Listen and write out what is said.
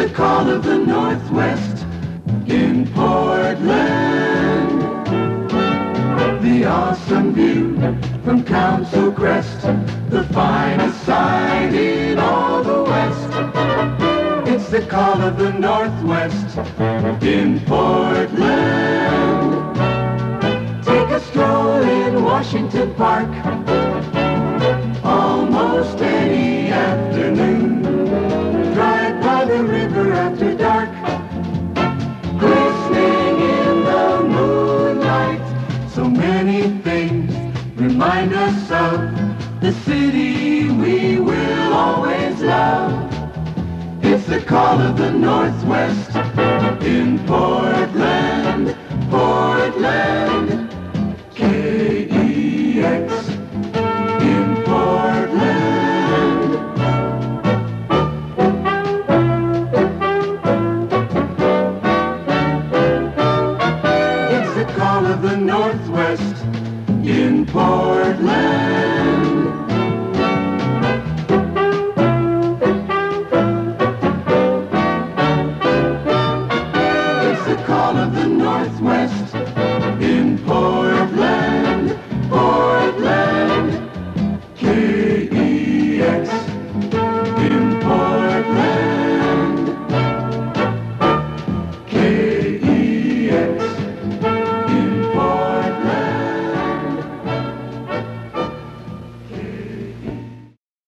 the call of the Northwest in Portland. The awesome view from Council Crest, the finest sight in all the West. It's the call of the Northwest in Portland. Take a stroll in Washington Park, almost any afternoon. Drive by the river after dark, glistening in the moonlight. So many things remind us of the city we will always love. It's the call of the Northwest in Portland, Portland.